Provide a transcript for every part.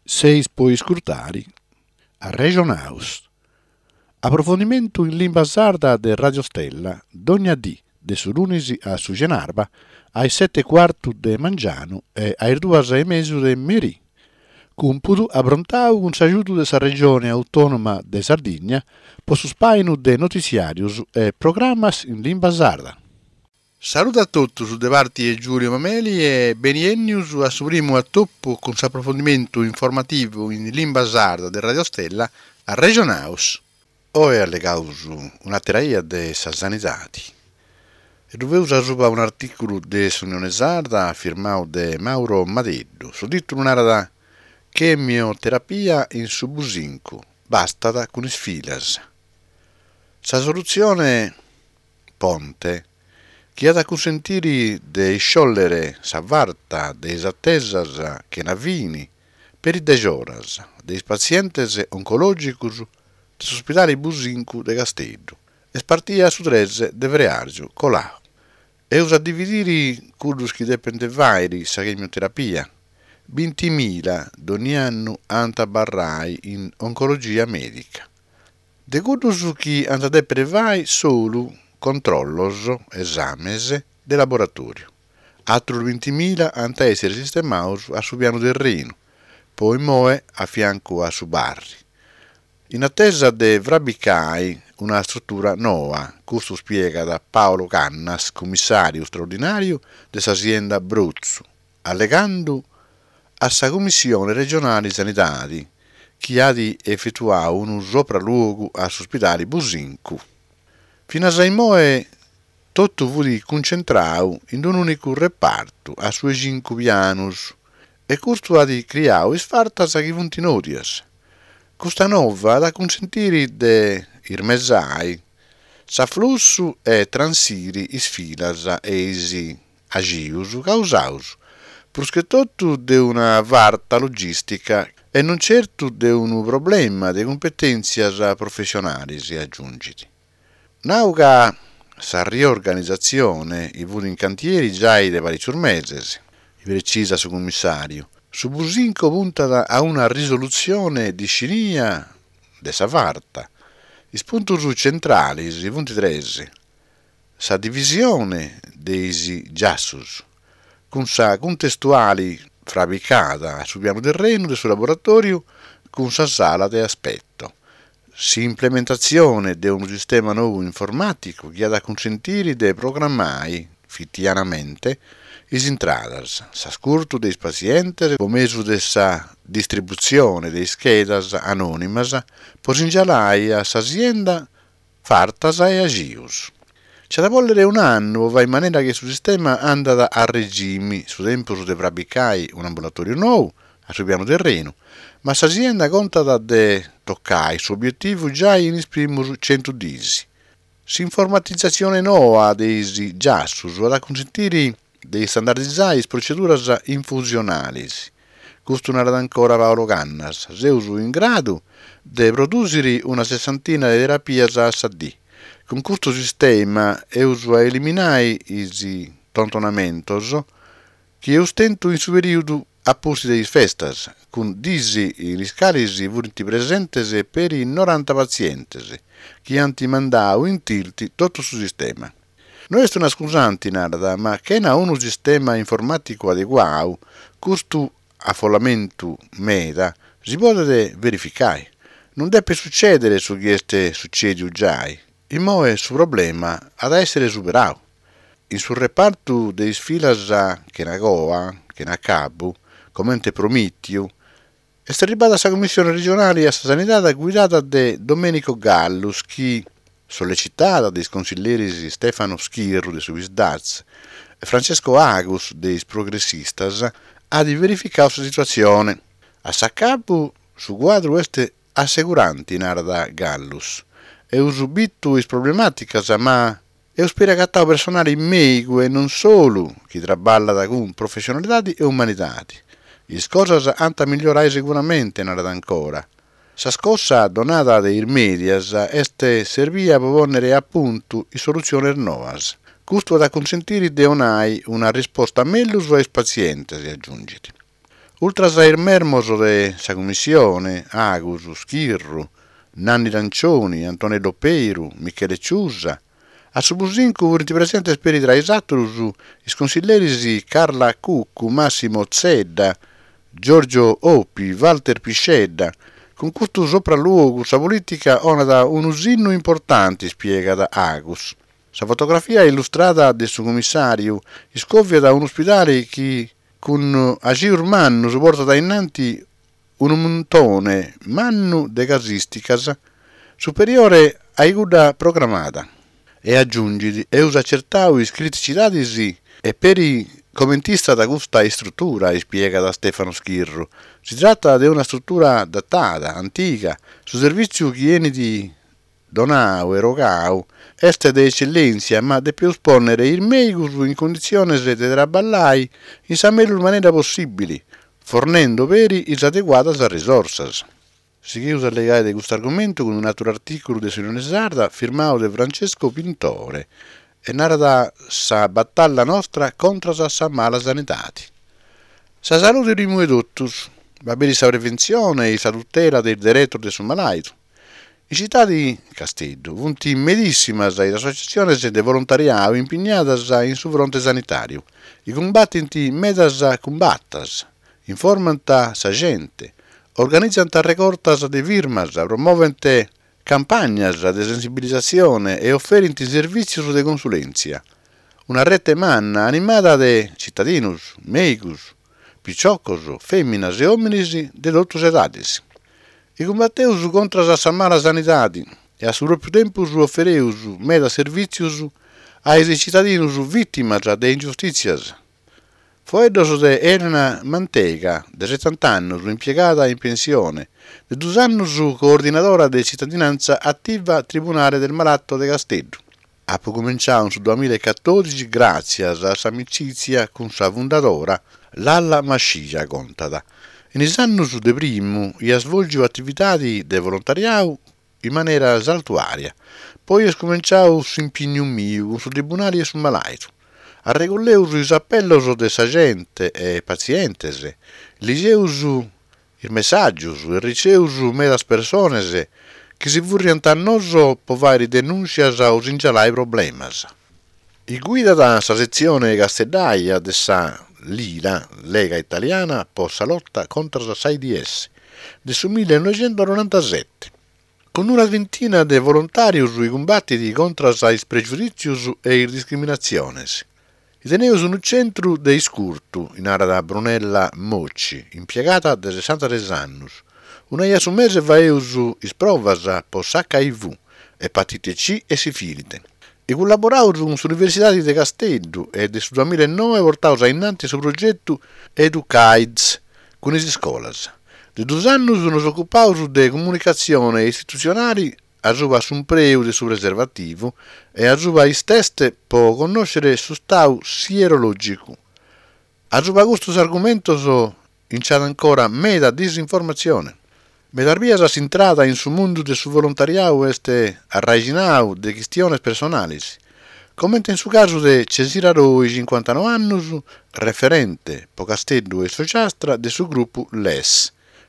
Seis puoi scrutare a Regionaus. Approfondimento in lingua sarda de Radio Stella, dogna dì, de su lunisi a su Genarba, ai 7:15 de Mangiano e ai 2:30 de Merì. Cumpudu abrontau un sagiuto de sa regione autonoma de Sardigna, po su spainu de noticiarius e programmas in lingua sarda. Saluto a tutti su De Varti e Giulio Mameli e beniennius a su primo attoppo con su approfondimento informativo in lingua sarda de Radio Stella a Regionaus. Oi allegaus una teraia de sa sanitati. E doveus arruba un articolo de Unione Sarda firmato de Mauro Madeddu, su titolo narada chemioterapia in su businco, bastata con isfilas. Sa soluzione ponte chi ha da consentire di sciogliere sa varta dei attesas che navini per i dejoras dei pazienti oncologicus dell'ospedale Busincu de Castello e spartia su 13 de Vreargio colà. E usa dividere curdus chi depende vairi sa chemioterapia 20.000 d'ogni anno anta barrai in oncologia medica. De curdus chi anta depere vai solo controllos, esames de laboratorio. Altro 20.000 anta essere sistemaus a su piano terreno, poi moe a fianco a su barri. In attesa de Vrabicai, una struttura nuova, questo spiega da Paolo Cannas, commissario straordinario dell'azienda Abruzzo, allegando a sa commissione regionale sanitari, che ha di effettuare un sopralluogo all'ospedale Busincu. Fino a Saimoe tutto fu concentrato in un unico reparto a sue 5 pianos e questo ha di creare sfartas che funti notias. Questa nuova da consentire di irmesai sa flusso e transiri isfilas e isi agius causaus, perché tutto de una varta logistica e non certo de un problema di competenze professionali si aggiungiti. Nauga sa riorganizzazione i vudi in cantieri già i de vari mesi, precisa su commissario. Su Businco punta a una risoluzione di scinia de sa varta. I punti centrali, i punti 13, sa divisione dei giassus, con sa contestuali fabbricata sul piano terreno del suo laboratorio con sa sala di aspetto. Si implementazione di un sistema nuovo informatico che ha da consentire di programmare fittianamente is intradas, sa scurto dei pazienti, come de sa distribuzione dei schedas anonimas, posingialai a sa azienda fartas e agius. C'è da vollere un anno, va in maniera che il sistema anda a regimi, su tempo su dovrà bicai un ambulatorio nuovo, a sul piano terreno, ma sa azienda conta da de toccare il suo obiettivo già in primo 100 disi. S'informatizzazione nuova dei giassus va a consentire di standardizzare le procedure infusionali. Questo non era ancora Paolo Cannas, seusu in grado di produrre una 60 di terapie a SD. Con questo sistema eusu a eliminare i tontonamentos che ostento in su periodo apposti delle festas, con disi gli scalisi vuti presenti per i 90 pazienti che hanno mandato in tilti tutto il sistema. Non è una scusante nada, ma che non ha un sistema informatico adeguato, questo affollamento meda si può verificare. Non deve succedere su che succede già. Il moe su problema ad essere superato. In sul reparto dei sfilas che na goa, che na capo, come promitio, è stata la commissione regionale a sanità guidata da Domenico Gallus, che sollecitata dai consiglieri Stefano Schirru de Suisdaz e Francesco Agus dei Progressistas, ha di verificare la situazione. A sa capo su quadro este assicuranti narda Gallus e usubito is problematicas, ma è spiegato personale meigo e non solo chi traballa con professionalità e umanità. Le cose hanno migliorare sicuramente narda ancora. Sa scossa donata dai medias este servia a ponere a punto i soluzioni nuove. Questo da consentire di donare una risposta meglio ai pazienti, si aggiunge. Ultras aer mermoso de sa commissione, Agus, Schirru, Nanni Lancioni, Antonello Peiru, Michele Ciusa, a su busincu furinti presentes per i tra esattulus is consiglierisi Carla Cuccu, Massimo Zedda, Giorgio Opi, Walter Piscedda, con custo sopralluogo sa politica onada un usinno importante, spiega da Agus. Sa fotografia illustrata del suo commissario iscovia da un ospedale che con agir mannu supporta da innanti un montone mannu de casisticas superiore a guda programmata e aggiungi e usa certau is criticitadisi e per i commentista da questa struttura, spiega da Stefano Schirru. Si tratta di una struttura datata, antica, su servizio che viene di donau e rogau, este de eccellenza, ma de più sponnere il meglio in condizioni di traballare in sa miglior maniera possibile, fornendo veri is adeguadas risorse. Si chiude a legare di questo argomento con un altro articolo di Simone Sarda firmato da Francesco Pintore e narra sa battaglia nostra contro sa mala sanità. Sa salute rimuove tutto, va bene sa prevenzione e sa tutela del diritto del suo malato. I città di Castello, punti medissimas e associazioni di volontariato impegnate in su fronte sanitario. I combattenti medas combattas, informant sa gente, organizzano raccoltas di firmas, promuovente campagnas di sensibilizzazione e offerenti servizi di consulenza. Una rete manna animata da cittadini, meicus, picciocos, femminas e uomini di tutte le età. I combatteus contro sa mala sanità e a su proprio tempo offereus meda servizios ai cittadini vittimas de ingiustizias. Foeddos de Elena Mantega, de 70 anni, impiegata in pensione, de 2 anni coordinadora de cittadinanza attiva Tribunale del Malato de Castello. Ha cominciato nel 2014 grazie a sa amicizia con sa fondatora Lalla Mascia contata. In anni de primo ha svolto attività di volontariato in maniera saltuaria, poi ha cominciato su impegno mio sul tribunale e sul malato. A regolleus is appellos de sa gente e pazientes, ligeus il messaggius e riceus medas persones che si furriant a noso povari denuncias a usingialai problemas. I guida da sa sezione Castellaia de sa Lila, Lega Italiana, possa lotta contro sa AIDS, del 1997. Con una ventina de volontarios sui combattiti contro sa pregiudizios e discriminazioni. I teneus un centro de iscurtu, in area da Brunella Mocci, impiegata da 63 anni. Una su mese vaeus is provas pos HIV, epatite C e sifilite. E collaboraus con l'Università di Castello e nel 2009 portaus innanti su progetto Educaids con le scuole. De 2 anni nos occupaus de comunicazione istituzionale a su preu de su preservativo e a is test po conoscere su stau sierologico. A questi argomentos inciata ancora meda disinformazione. Medarbias si intrada in su mondo de su volontariato este arraiginau de questioni personali. Commenta in su caso de Cesira Roi, 59 anni, referente po Castello e Sociastra de su gruppo LES,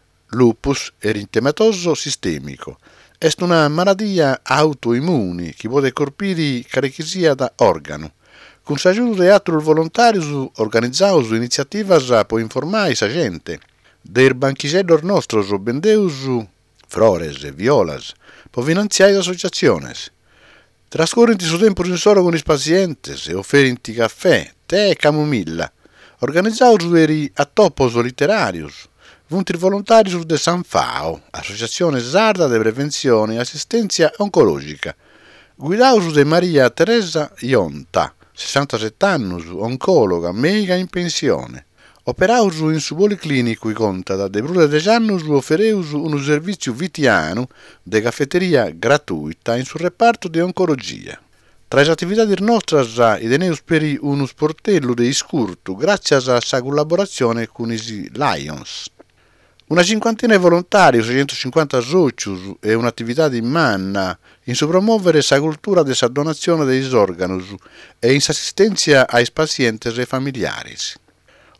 lupus eritematoso sistemico. Est una malattia autoimmune che può colpire carechesia da organo. Con l'aiuto di altri volontari organizzaus iniziativas per informare sa gente. Der banchicellos nostros bendeus flores e violas per finanziare associaciones. Trascorrenti su tempo in solo con i pazientes e offerenti caffè, tè e camomilla. Organizzaus veri attopos literarius. Vuntri volontarius de Sanfao, Associazione Sarda de Prevenzione e Assistenza Oncologica. Guidaus de Maria Teresa Ionta, 67 anni, oncologa, medica in pensione. Operaus in su policlinico conta da de Brule de Giannus offereus un servizio vitiano de caffetteria gratuita in sul reparto di oncologia. Tra le attività nostre ideneus per uno sportello de iscurtu grazie a sa collaborazione con i Lions. Una cinquantina di volontari, 650 socius e un'attività di manna in su promuovere sa cultura de sa donazione dei organi e in assistenza ai pazienti e familiari.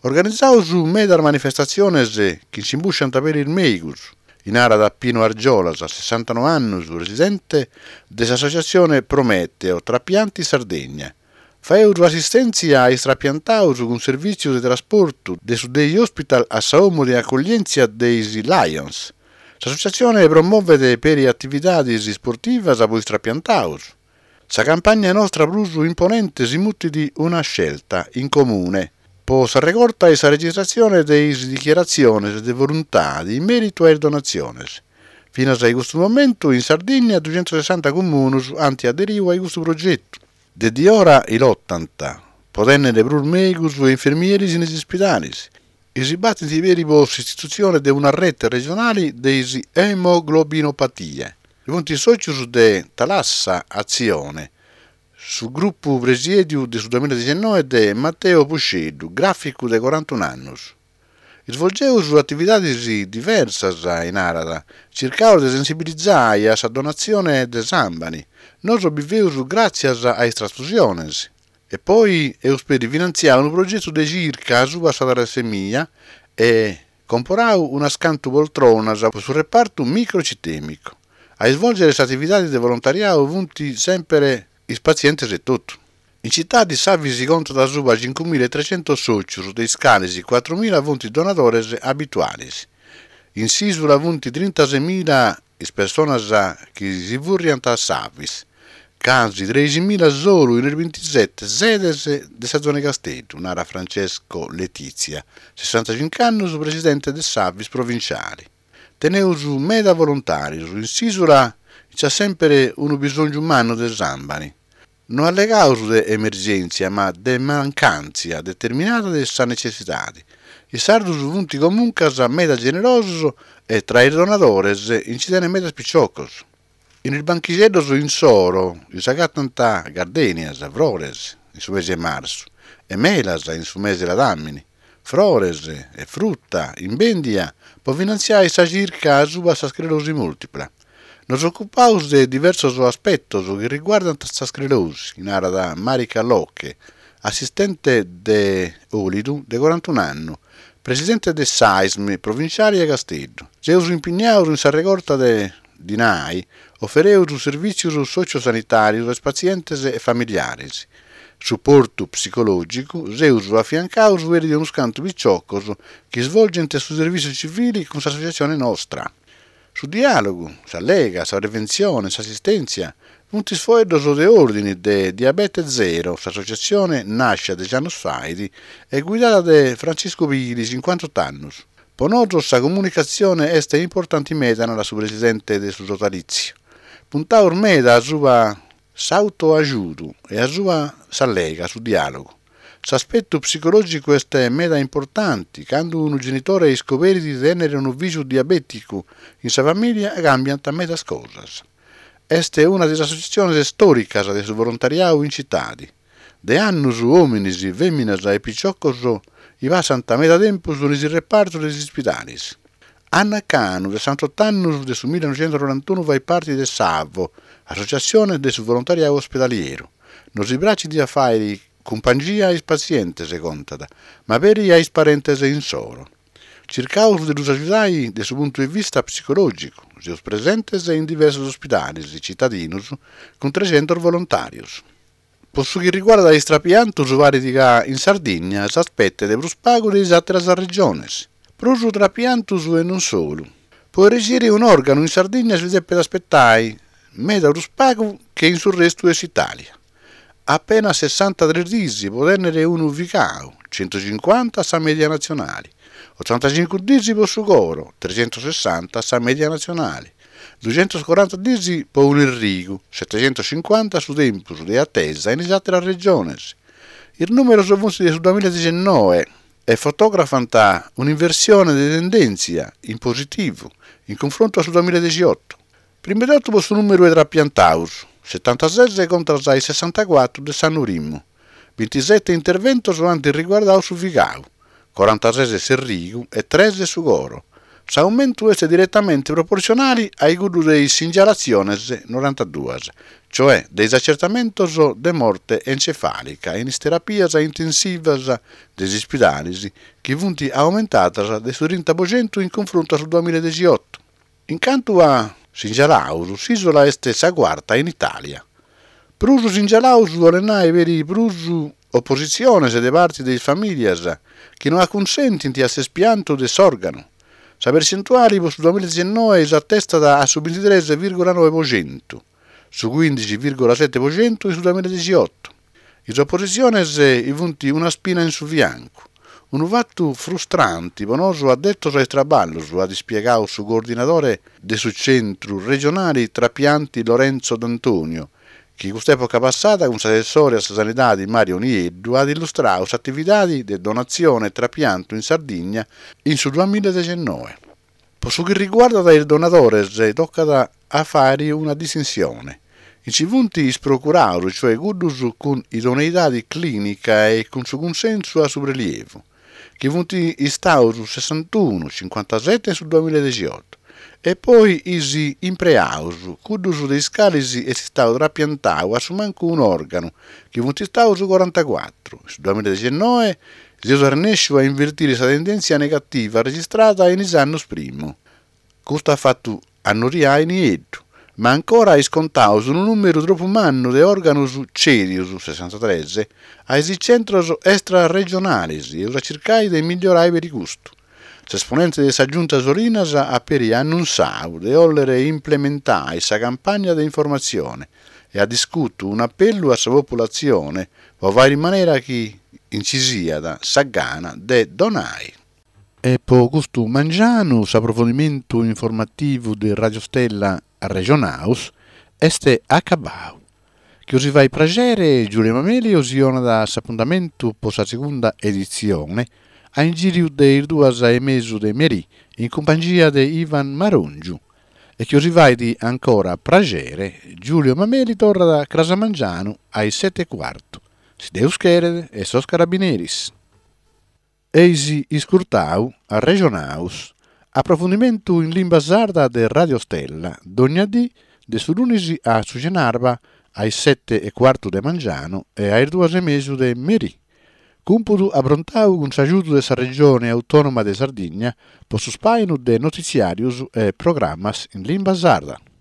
Organizzau su medar manifestaciones che si imbusciano per il meigus, in area da Pino Argiolas, a 69 anni, residente dell'associazione Prometeo, Trapianti Sardegna. Faeu assistenza ai trapiantaus con servizio di trasporto degli hospital a Saomo di accoglienza dei Lions. L'associazione promuove per attività sportive a voi trapiantaus. La campagna nostra brusu imponente si muti di una scelta in comune. Poi recorta la registrazione delle dichiarazioni di volontà in merito alle donazioni. Fino a questo momento in Sardegna 260 comuni anti-aderivo a questo progetto. Di ora il 80, potendo le medici e infermieri negli ospedali. E si batte di veri per l'istituzione di una rete regionale di emoglobinopatie. I punti soci di Talassa Azione, sul gruppo presiedio del 2019 di Matteo Pusceddu, grafico di 41 anni. Svolgeu su attività diverse in Arada, cercando di sensibilizzare alla donazione di sambani. Noi sopravviveu grazie alle trasfusioni. E poi per finanziare un progetto di circa sulla talasemia e comporau una scanto poltrona sul reparto microcitemico. A svolgere queste attività di volontariato vunti sempre i pazienti e tutto. In città di Savi si conta da suba 5.300 soci, dei scalesi 4.000 vunti donatori abituali. In Sisula vunti 36.000 persone che si vurriano a Savis. Casi 13.000 solo nel 27 sedes di Sazzone Castello, narra Francesco Letizia, 65 anni, presidente del Savis provinciali. Teneu su meda volontari, in Sisula c'è sempre un bisogno umano del Zambani. Non alle cause di emergenza, ma di mancanza determinata di questa necessità. I sardi vunti comunque a meda generoso e tra i donatori incidono meda spicciocos. In il banchicello in Soro, i sagattanta gardenias, flores, in su mese marzo, e melas in su mese ladamini, flores e frutta in bendia, può finanziare sa circa a suba sa sclerosi multipla. Nos occupaus de diversos aspettos che riguardano questa sclerosi, in area da Marica Locche, assistente de Olidu de 41 anni, presidente de SAISM provinciale a Castello. Seus impegnaus in sa recorta di NAI, offereus servizios sociosanitarios ai pazienti e familiari. Supporto psicologico, seus affiancaus veri di uno scanto picciocos che svolgente su servizi civili con l'associazione nostra. Su dialogo, sa lega, sa prevenzione, sa assistenza, punti sfoedos de ordini de Diabete Zero, l'associazione nasce da Giannos Faidi e guidata da Francisco Pili, 58 anni. Per noi la comunicazione è importante meta nella sua presidente del suo sodalizio. Puntaur meta a sua s'autoaiuto e a sua s'allega su dialogo. L'aspetto psicologico è meta importante, quando un genitore scopre di tenere un figlio diabetico in sua famiglia cambiano meta cose. È una delle associazioni storiche del volontariato in città. De anni uomini, femmine e picciocos i passano meta tempo sul reparto degli ospedali. Anna Canu, 68 anni, del 1991 fa parte del SAVO, associazione del volontariato ospedaliero. Non si bracci di affari compagnia ai pazienti, se contata, ma per ai parenti in solo. Cercaus di aiutare dal punto di vista psicologico, si presenti in diversi ospedali cittadini con 300 volontari. Per ciò che riguarda i trapianti vari in Sardegna, si aspetta di prospago delle altre regioni. Prosu trapiantus e non solo. Per reagire un organo in Sardegna si deve aspettare meno prospago che in sul resto dell'Italia. Appena 63 risi può tenere uno vicao, 150 sa media nazionale, 85 disi per Sugoro, 360 sa media nazionale, 240 disi per un irrigo, 750 su tempo di attesa in altre regioni. Il numero sono del 2019 e fotografanta un'inversione di tendenza in positivo in confronto al 2018. Prima di tutto questo numero è trapiantaus, 76 contro i 64 di San Urimmo, 27 interventi sono riguardati su Vigao, 46 Serrigo e 13 su Goro, L'aumento è direttamente proporzionale ai gudu dei segnalazioni 92, cioè dei accertamentos de morte encefalica in terapias intensivas degli ospedali che vunti aumentata de su 30% in confronto al 2018. Incanto a segnalaus, s'isola est sa quarta in Italia. Prusu segnalaus volenai veri prusu opposizione de parte delle famiglie che non acconsentiti a sespianto desorgano. La percentuale sul 2019 si attesta a su 23,9%, su 15,7% sul 2018. L'opposizione è vunti una spina in su fianco. Un fatto frustrante, bonoso addetto ai traballos, ha dispiegato su coordinatore del centro regionale trapianti Lorenzo D'Antonio, che in quest'epoca passata, con l'assessore alla sanità di Mario Nieddu, ha illustrato le attività di donazione e trapianto in Sardegna in su 2019. Per ciò che riguarda il donatore, tocca a fare una distinzione. I civunti procuratori, cioè guddus con idoneità clinica e con suo consenso a soprelievo, che vunti stau su 61, 57 sul 2018. E poi isi impreaus, cuddus dei scalisi e si stau trapiantau a su manco un organo, che vunti stau su 44. Sul 2019 si riesce a invertire questa tendenza negativa registrata in anni prima. Questo ha fatto annoria in Nieddu, ma ancora è scontato su un numero troppo manno di organi cerius, 63, ai centros extra-regionali e ora cercare di migliorare per il gusto. L'esponente della giunta Solinas ha per annunciato di voler implementare questa campagna di informazione e ha discusso un appello alla popolazione per fare in maniera che incisia da Sagana de donai. E per questo mangiano, approfondimento informativo di Radio Stella a Regionaus, este acabau. Che si va a piacere, Giulio Mameli osiona da appuntamento per la seconda edizione, a in giro dei 2 mesi di Meri, in compagnia di Ivan Marongiu. E che si va di ancora piacere, Giulio Mameli torna da Crasamangiano ai 7:15. Si deus querere e sos carabineris. Eisi iscurtau a Regionaus, approfondimento in lingua sarda de Radio Stella, dognadì de su lunisi a Sugenarba ai 7:15 de Mangiano e ai 2 mesi de Meri. Cumpudu abbrontau con s'aiuto de sa regione autonoma de Sardegna, per su spainu de notiziarius e programmas in lingua sarda.